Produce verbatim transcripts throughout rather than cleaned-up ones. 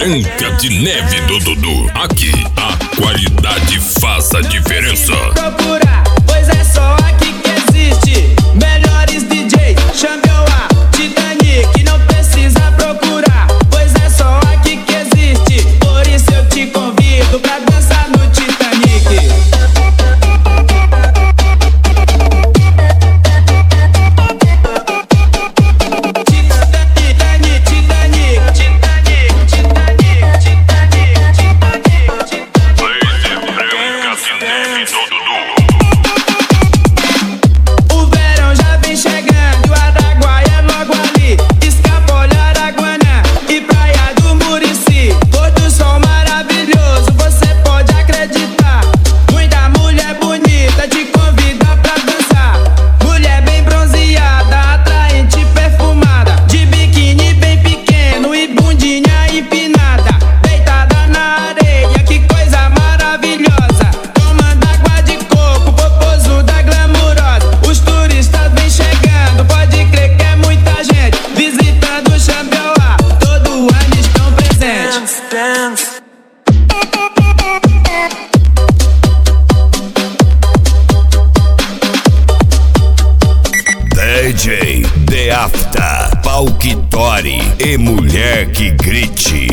Branca de Neve do Dudu. Aqui a qualidade faz a diferença. Procura, pois é só aqui que existe melhores D Js. Chame a Titanic, não precisa procurar, pois é só aqui que existe. Por isso eu te convido pra dançar no Titanic. D J The Afta, pau que tore e mulher que grite.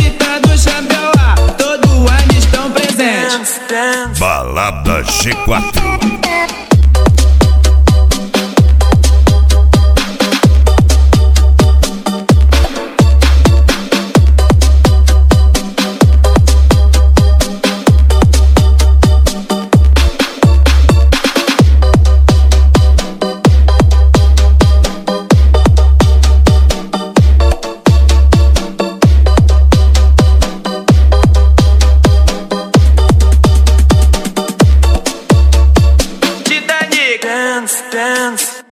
Balada G quatro.